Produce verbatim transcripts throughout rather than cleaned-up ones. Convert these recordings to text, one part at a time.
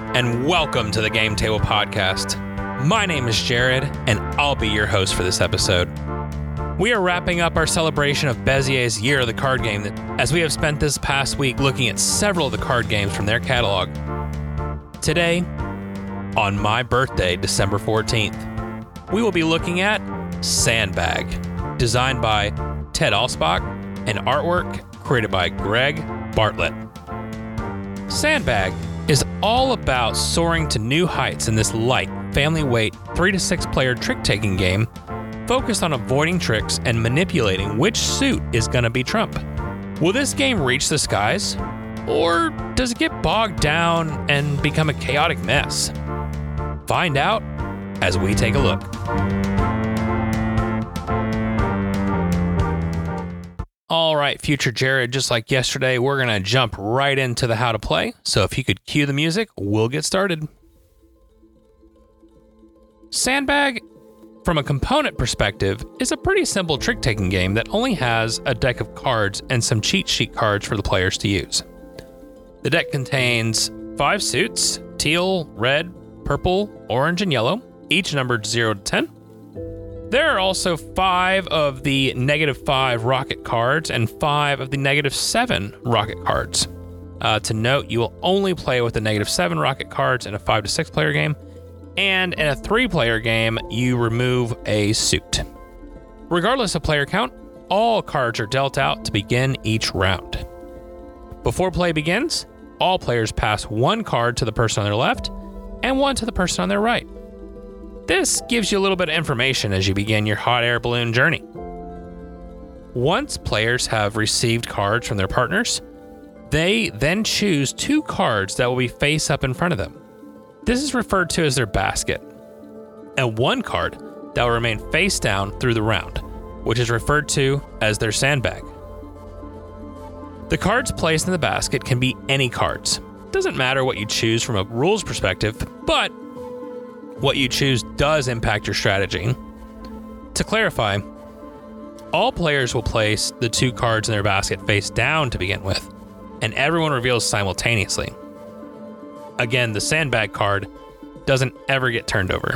and welcome to the Game Table Podcast. My name is Jared, and I'll be your host for this episode. We are wrapping up our celebration of Bezier's Year of the Card Game, as we have spent this past week looking at several of the card games from their catalog. Today, on my birthday, December fourteenth, we will be looking at Sandbag, designed by Ted Alspach and artwork created by Greg Bartlett. Sandbag is all about soaring to new heights in this light, family-weight, three to six player trick-taking game focused on avoiding tricks and manipulating which suit is going to be trump. Will this game reach the skies, or does it get bogged down and become a chaotic mess? Find out as we take a look. All right, future Jared, just like yesterday, we're going to jump right into the how to play. So if you could cue the music, we'll get started. Sandbag, from a component perspective, is a pretty simple trick-taking game that only has a deck of cards and some cheat sheet cards for the players to use. The deck contains five suits: teal, red, purple, orange, and yellow, each numbered zero to ten. There are also five of the negative five rocket cards and five of the negative seven rocket cards. Uh, to note, you will only play with the negative seven rocket cards in a five to six player game, and in a three player game, you remove a suit. Regardless of player count, all cards are dealt out to begin each round. Before play begins, all players pass one card to the person on their left and one to the person on their right. This gives you a little bit of information as you begin your hot air balloon journey. Once players have received cards from their partners, they then choose two cards that will be face up in front of them. This is referred to as their basket, and one card that will remain face down through the round, which is referred to as their sandbag. The cards placed in the basket can be any cards. Doesn't matter what you choose from a rules perspective, but what you choose does impact your strategy. To clarify, all players will place the two cards in their basket face down to begin with, and everyone reveals simultaneously. Again, the sandbag card doesn't ever get turned over.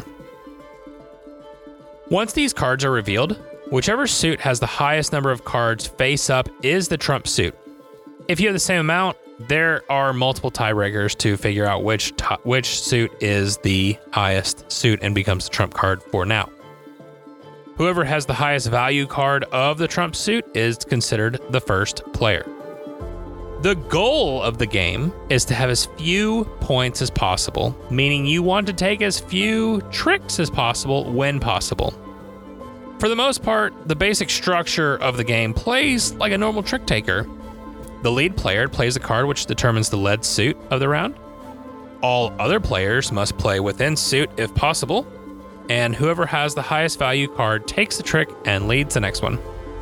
Once these cards are revealed, whichever suit has the highest number of cards face up is the trump suit. If you have the same amount, there are multiple tiebreakers to figure out which t- which suit is the highest suit and becomes the trump card for now. Whoever has the highest value card of the trump suit is considered the first player. The goal of the game is to have as few points as possible, meaning you want to take as few tricks as possible when possible. For the most part, the basic structure of the game plays like a normal trick taker. The lead player plays a card which determines the lead suit of the round. All other players must play within suit if possible, and whoever has the highest value card takes the trick and leads the next one.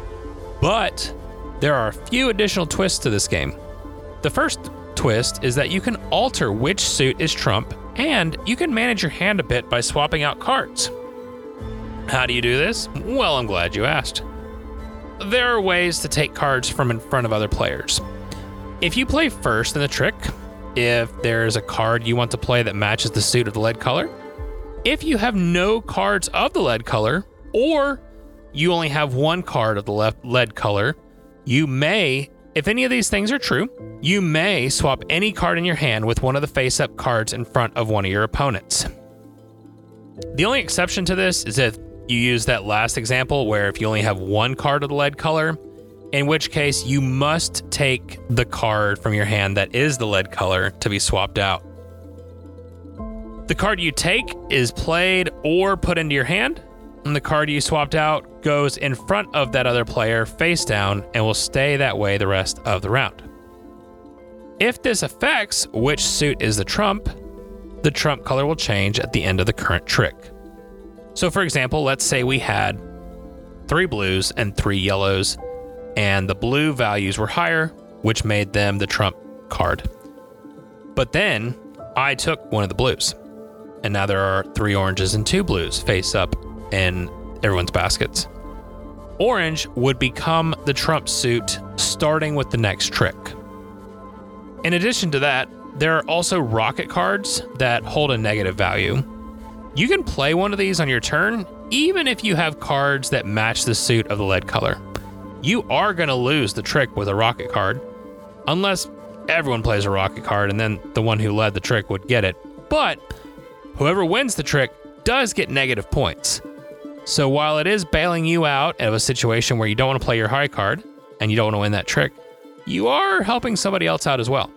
But there are a few additional twists to this game. The first twist is that you can alter which suit is trump, and you can manage your hand a bit by swapping out cards. How do you do this? Well, I'm glad you asked. There are ways to take cards from in front of other players. If you play first in the trick, if there's a card you want to play that matches the suit of the lead color, if you have no cards of the lead color, or you only have one card of the left lead color, you may, if any of these things are true, you may swap any card in your hand with one of the face-up cards in front of one of your opponents. The only exception to this is if you use that last example where if you only have one card of the lead color, in which case you must take the card from your hand that is the lead color to be swapped out. The card you take is played or put into your hand, and the card you swapped out goes in front of that other player face down and will stay that way the rest of the round. If this affects which suit is the trump, the trump color will change at the end of the current trick. So for example, let's say we had three blues and three yellows, and the blue values were higher, which made them the trump card. But then I took one of the blues, and now there are three oranges and two blues face up in everyone's baskets. Orange would become the trump suit starting with the next trick. In addition to that, There are also rocket cards that hold a negative value. You can play one of these on your turn, even if you have cards that match the suit of the lead color. You are going to lose the trick with a rocket card, unless everyone plays a rocket card and then the one who led the trick would get it. But whoever wins the trick does get negative points. So while it is bailing you out of a situation where you don't want to play your high card and you don't want to win that trick, you are helping somebody else out as well.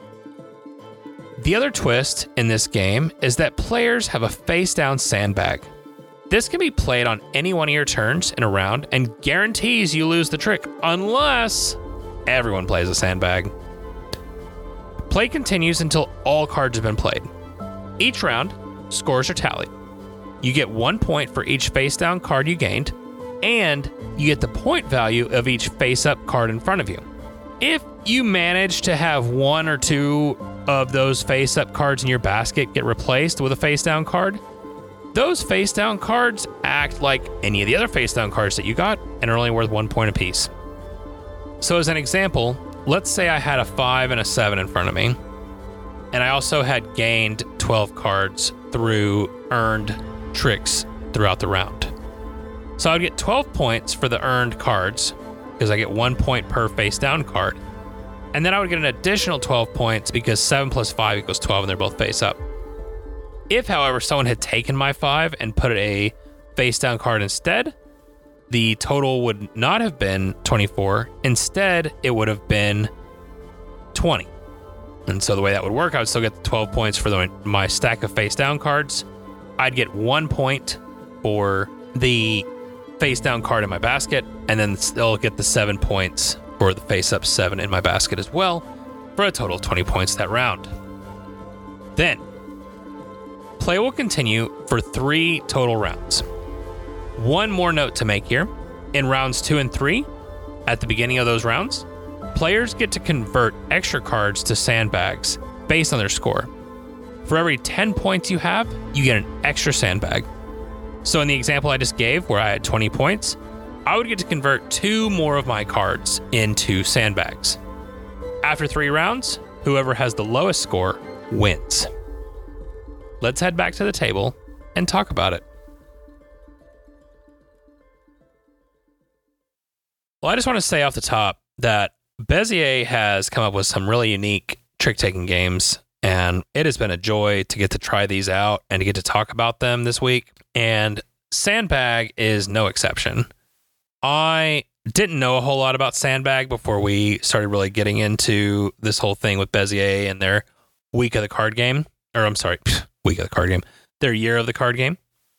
The other twist in this game is that players have a face-down sandbag. This can be played on any one of your turns in a round and guarantees you lose the trick unless everyone plays a sandbag. Play continues until all cards have been played. Each round, scores are tallied. You get one point for each face-down card you gained, and you get the point value of each face-up card in front of you. If you manage to have one or two of those face-up cards in your basket get replaced with a face-down card, those face-down cards act like any of the other face-down cards that you got and are only worth one point apiece. So as an example, let's say I had a five and a seven in front of me, and I also had gained twelve cards through earned tricks throughout the round. So I would get twelve points for the earned cards, because I get one point per face-down card. And then I would get an additional twelve points because seven plus five equals twelve and they're both face up. If, however, someone had taken my five and put a face down card instead, the total would not have been twenty-four. Instead, it would have been twenty. And so the way that would work, I would still get the twelve points for the, my stack of face down cards. I'd get one point for the face down card in my basket, and then still get the seven points for the face up seven in my basket as well, for a total of twenty points that round. Then, play will continue for three total rounds. One more note to make here. In rounds two and three, at the beginning of those rounds, players get to convert extra cards to sandbags based on their score. For every ten points you have, you get an extra sandbag. So in the example I just gave, where I had twenty points, I would get to convert two more of my cards into sandbags. After three rounds, whoever has the lowest score wins. Let's head back to the table and talk about it. Well, I just want to say off the top that Bezier has come up with some really unique trick-taking games, and it has been a joy to get to try these out and to get to talk about them this week. And Sandbag is no exception. I didn't know a whole lot about Sandbag before we started really getting into this whole thing with Bezier and their week of the card game. Or I'm sorry, week of the card game. Their year of the card game.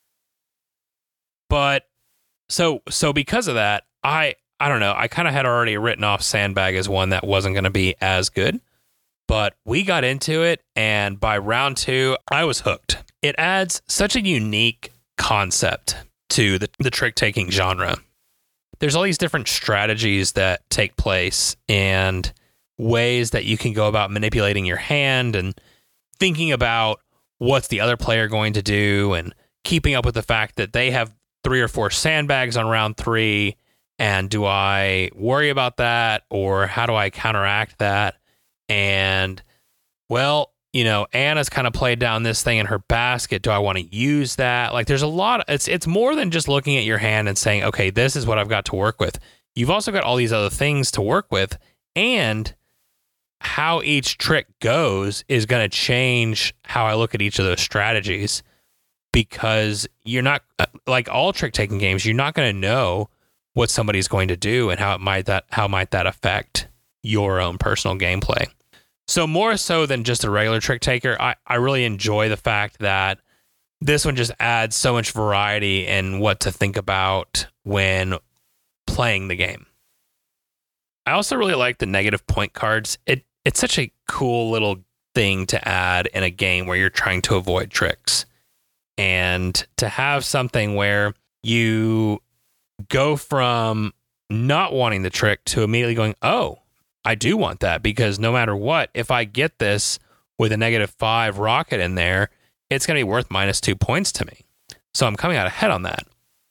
But so so because of that, I I don't know, I kind of had already written off Sandbag as one that wasn't going to be as good. But we got into it, and by round two, I was hooked. It adds such a unique concept to the, the trick-taking genre. There's all these different strategies that take place and ways that you can go about manipulating your hand and thinking about what's the other player going to do and keeping up with the fact that they have three or four sandbags on round three. And do I worry about that, or how do I counteract that? And, well, you know, Anna's kind of played down this thing in her basket. Do I want to use that? Like, there's a lot of, it's it's more than just looking at your hand and saying, okay, this is what I've got to work with. You've also got all these other things to work with, and how each trick goes is going to change how I look at each of those strategies, because you're not, like all trick-taking games, you're not going to know what somebody's going to do and how it might that how might that affect your own personal gameplay. So more so than just a regular trick taker, I, I really enjoy the fact that this one just adds so much variety in what to think about when playing the game. I also really like the negative point cards. It it's such a cool little thing to add in a game where you're trying to avoid tricks. And to have something where you go from not wanting the trick to immediately going, oh, I do want that, because no matter what, if I get this with a negative five rocket in there, it's going to be worth minus two points to me. So I'm coming out ahead on that.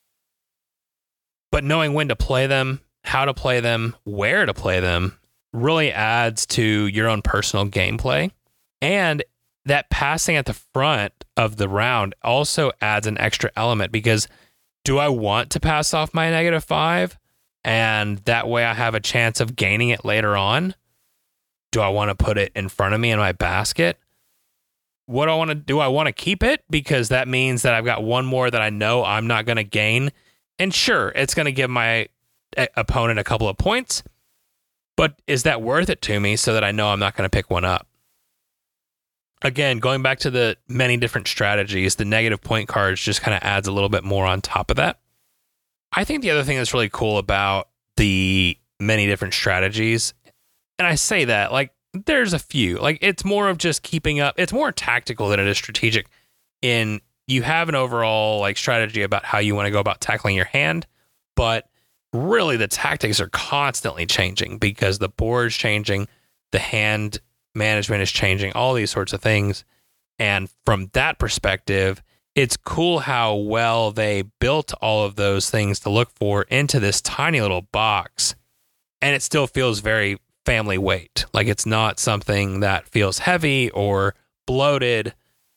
But knowing when to play them, how to play them, where to play them, really adds to your own personal gameplay And that passing at the front of the round also adds an extra element, because do I want to pass off my negative five and that way I have a chance of gaining it later on? Do I want to put it in front of me in my basket? What do I want to do? I want to keep it because that means that I've got one more that I know I'm not going to gain. And sure, it's going to give my a- opponent a couple of points, but is that worth it to me so that I know I'm not going to pick one up? Again, going back to the many different strategies, the negative point cards just kind of adds a little bit more on top of that. I think the other thing that's really cool about the many different strategies, and I say that like there's a few, like it's more of just keeping up. It's more tactical than it is strategic. In you have an overall like strategy about how you want to go about tackling your hand, but really the tactics are constantly changing because the board's changing, the hand management is changing, all these sorts of things. And from that perspective, it's cool how well they built all of those things to look for into this tiny little box. And it still feels very family weight. Like it's not something that feels heavy or bloated.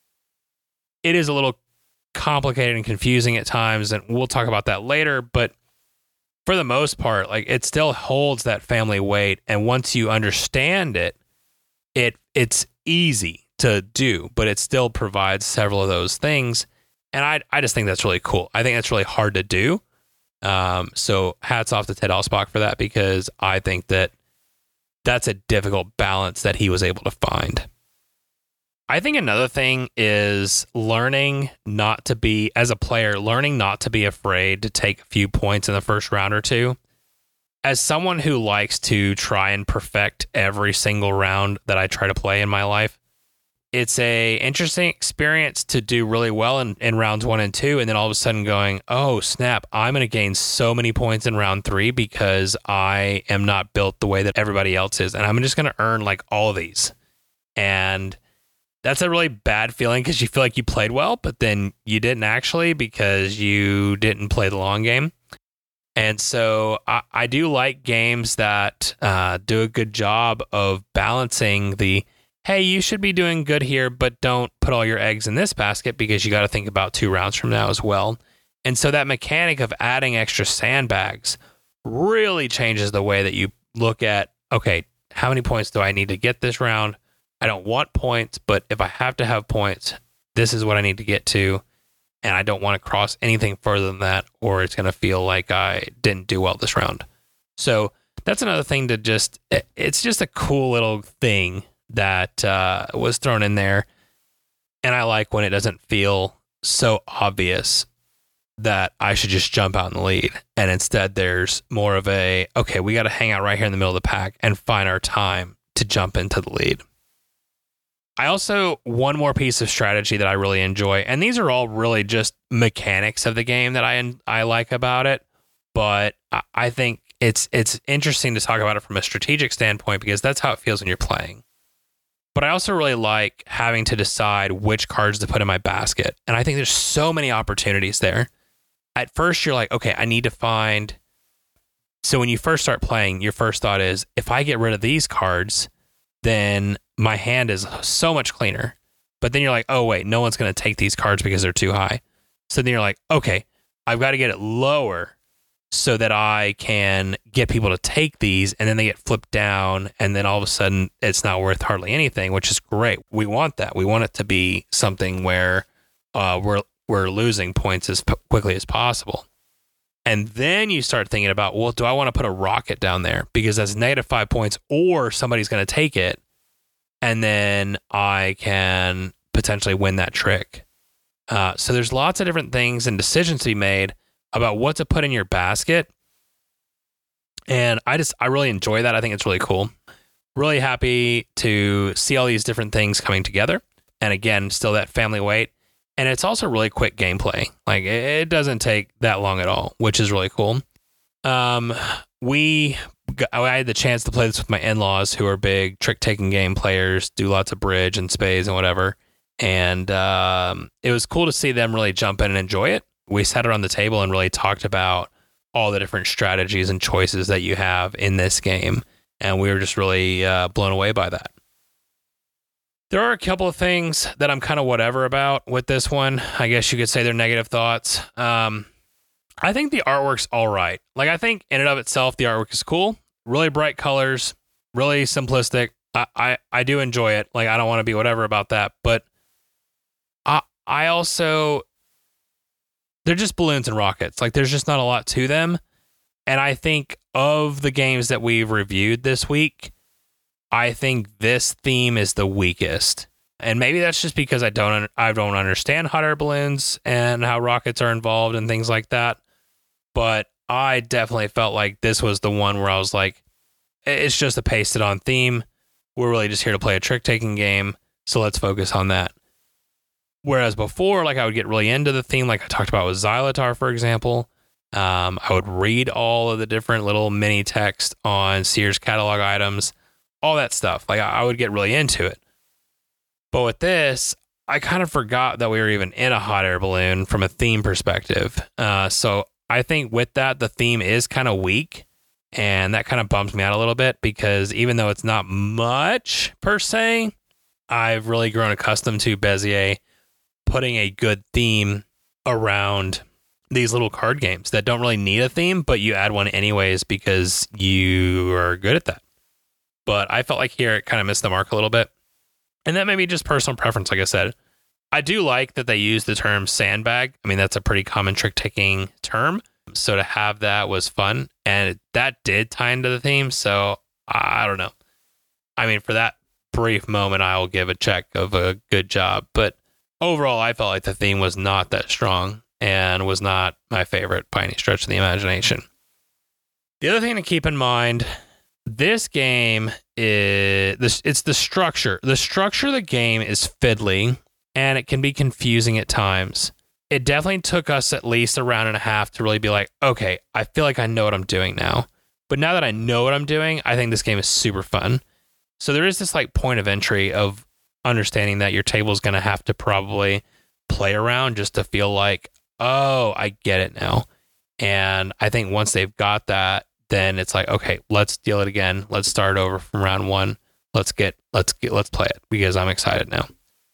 It is a little complicated and confusing at times, and we'll talk about that later. But for the most part, like it still holds that family weight. And once you understand it, It it's easy to do, but it still provides several of those things. And I I just think that's really cool. I think that's really hard to do. Um, so hats off to Ted Alspach for that, because I think that that's a difficult balance that he was able to find. I think another thing is learning not to be, as a player, learning not to be afraid to take a few points in the first round or two. As someone who likes to try and perfect every single round that I try to play in my life, it's a interesting experience to do really well in, in rounds one and two, and then all of a sudden going, oh, snap, I'm going to gain so many points in round three because I am not built the way that everybody else is, and I'm just going to earn like all of these. And that's a really bad feeling because you feel like you played well, but then you didn't actually because you didn't play the long game. And so I, I do like games that uh, do a good job of balancing the, hey, you should be doing good here, but don't put all your eggs in this basket because you got to think about two rounds from now as well. And so that mechanic of adding extra sandbags really changes the way that you look at, okay, how many points do I need to get this round? I don't want points, but if I have to have points, this is what I need to get to. And I don't want to cross anything further than that, or it's going to feel like I didn't do well this round. So that's another thing to just, it's just a cool little thing that uh, was thrown in there. And I like when it doesn't feel so obvious that I should just jump out in the lead. And instead there's more of a, okay, we got to hang out right here in the middle of the pack and find our time to jump into the lead. I also, one more piece of strategy that I really enjoy, and these are all really just mechanics of the game that I I like about it, but I think it's it's interesting to talk about it from a strategic standpoint because that's how it feels when you're playing. But I also really like having to decide which cards to put in my basket, and I think there's so many opportunities there. At first, you're like, okay, I need to find... So when you first start playing, your first thought is, if I get rid of these cards, then my hand is so much cleaner. But then you're like, oh, wait, no one's going to take these cards because they're too high. So then you're like, okay, I've got to get it lower so that I can get people to take these, and then they get flipped down, and then all of a sudden it's not worth hardly anything, which is great. We want that. We want it to be something where uh, we're we're losing points as p- quickly as possible. And then you start thinking about, well, do I want to put a rocket down there because that's negative five points, or somebody's going to take it, and then I can potentially win that trick. Uh, so there's lots of different things and decisions to be made about what to put in your basket. And I just, I really enjoy that. I think it's really cool. Really happy to see all these different things coming together. And again, still that family weight. And it's also really quick gameplay. Like it doesn't take that long at all, which is really cool. Um, we, I had the chance to play this with my in-laws who are big trick-taking game players, do lots of bridge and spades and whatever. And um, it was cool to see them really jump in and enjoy it. We sat around the table and really talked about all the different strategies and choices that you have in this game. And we were just really uh, blown away by that. There are a couple of things that I'm kind of whatever about with this one. I guess you could say they're negative thoughts. Um, I think the artwork's all right. Like, I think in and of itself, the artwork is cool. Really bright colors, really simplistic. I, I, I do enjoy it. Like, I don't want to be whatever about that. But I, I also, they're just balloons and rockets. Like, there's just not a lot to them. And I think of the games that we've reviewed this week, I think this theme is the weakest. And maybe that's just because I don't I don't understand hot air balloons and how rockets are involved and things like that. But I definitely felt like this was the one where I was like, it's just a pasted on theme. We're really just here to play a trick-taking game, so let's focus on that. Whereas before, like, I would get really into the theme, like I talked about with Xylotar, for example. Um, I would read all of the different little mini text on Sears catalog items, all that stuff. Like, I would get really into it. But with this, I kind of forgot that we were even in a hot air balloon from a theme perspective. Uh, so I think with that, the theme is kind of weak. And that kind of bums me out a little bit because even though it's not much per se, I've really grown accustomed to Bezier putting a good theme around these little card games that don't really need a theme, but you add one anyways because you are good at that. But I felt like here it kind of missed the mark a little bit. And that may be just personal preference, like I said. I do like that they use the term sandbag. I mean, that's a pretty common trick-taking term. So to have that was fun. And that did tie into the theme. So I don't know. I mean, for that brief moment, I'll give a check of a good job. But overall, I felt like the theme was not that strong and was not my favorite by any stretch of the imagination. The other thing to keep in mind, this game is this it's the structure. The structure of the game is fiddly and it can be confusing at times. It definitely took us at least a round and a half to really be like, okay, I feel like I know what I'm doing now. But now that I know what I'm doing, I think this game is super fun. So there is this like point of entry of understanding that your table is going to have to probably play around just to feel like, oh, I get it now. And I think once they've got that, then it's like, okay, let's deal it again. Let's start over from round one. Let's get, let's get, let's play it because I'm excited now.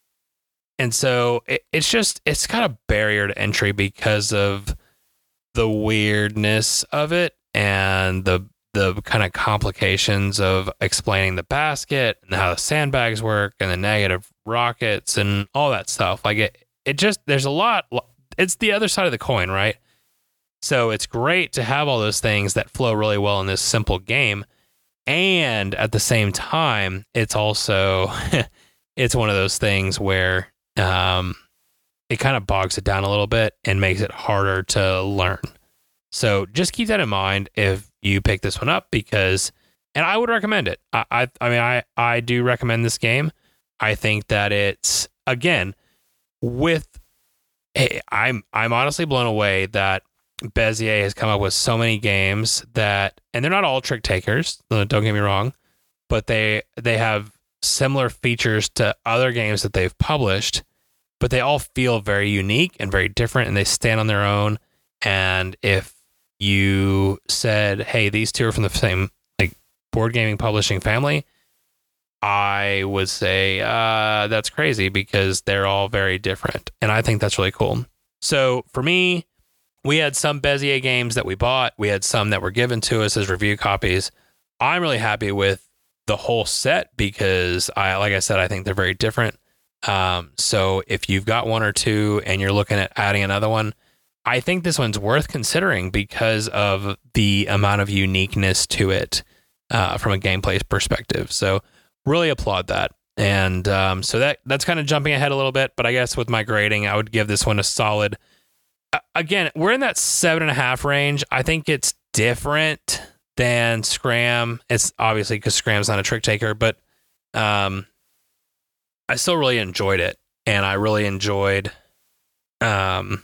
And so it, it's just, it's got a barrier to entry because of the weirdness of it and the, the kind of complications of explaining the basket and how the sandbags work and the negative rockets and all that stuff. Like it, it just, there's a lot, it's the other side of the coin, right? So it's great to have all those things that flow really well in this simple game. And at the same time, it's also, it's one of those things where um, it kind of bogs it down a little bit and makes it harder to learn. So just keep that in mind if you pick this one up because, and I would recommend it. I, I, I mean, I, I do recommend this game. I think that it's, again, with, hey, I'm, I'm honestly blown away that Bezier has come up with so many games that, and they're not all trick takers, don't get me wrong, but they they have similar features to other games that they've published, but they all feel very unique and very different and they stand on their own. And if you said, hey, these two are from the same like board gaming publishing family, I would say uh, that's crazy because they're all very different. And I think that's really cool. So for me, we had some Bezier games that we bought. We had some that were given to us as review copies. I'm really happy with the whole set because I, like I said, I think they're very different. Um, so if you've got one or two and you're looking at adding another one, I think this one's worth considering because of the amount of uniqueness to it uh, from a gameplay perspective. So really applaud that. And um, so that that's kind of jumping ahead a little bit, but I guess with my grading, I would give this one a solid. Again, we're in that seven and a half range. I think it's different than Scram. It's obviously because Scram's not a trick taker, but um, I still really enjoyed it, and I really enjoyed. Um,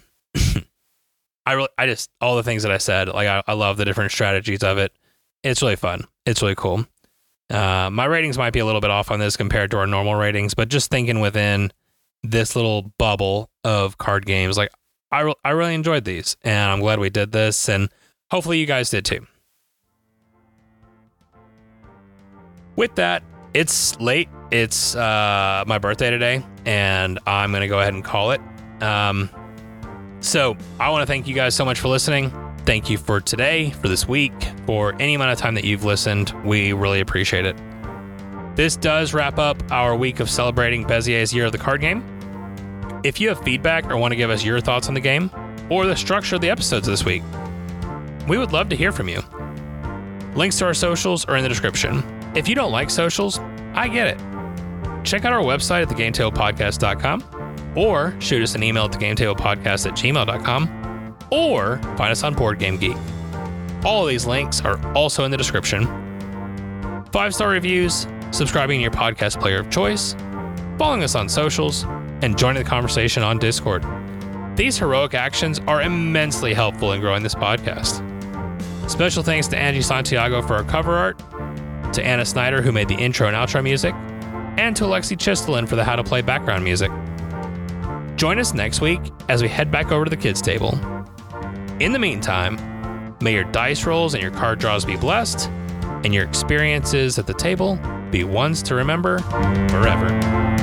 I really, I just all the things that I said. Like I, I love the different strategies of it. It's really fun. It's really cool. Uh, my ratings might be a little bit off on this compared to our normal ratings, but just thinking within this little bubble of card games, like. I, re- I really enjoyed these, and I'm glad we did this, and hopefully you guys did too. With that, it's late, it's uh, my birthday today, and I'm going to go ahead and call it. Um, so I want to thank you guys so much for listening. Thank you for today, for this week, for any amount of time that you've listened. We really appreciate it. This does wrap up our week of celebrating Bezier's Year of the Card Game. If you have feedback or want to give us your thoughts on the game or the structure of the episodes this week, we would love to hear from you. Links to our socials are in the description. If you don't like socials, I get it. Check out our website at the game table podcast dot com or shoot us an email at the game table podcast at gmail dot com or find us on Board Game Geek. All of these links are also in the description. Five-star reviews, subscribing to your podcast player of choice, following us on socials, and joining the conversation on Discord. These heroic actions are immensely helpful in growing this podcast. Special thanks to Angie Santiago for our cover art, to Anna Snyder, who made the intro and outro music, and to Alexi Chistelin for the How to Play background music. Join us next week as we head back over to the kids' table. In the meantime, may your dice rolls and your card draws be blessed, and your experiences at the table be ones to remember forever.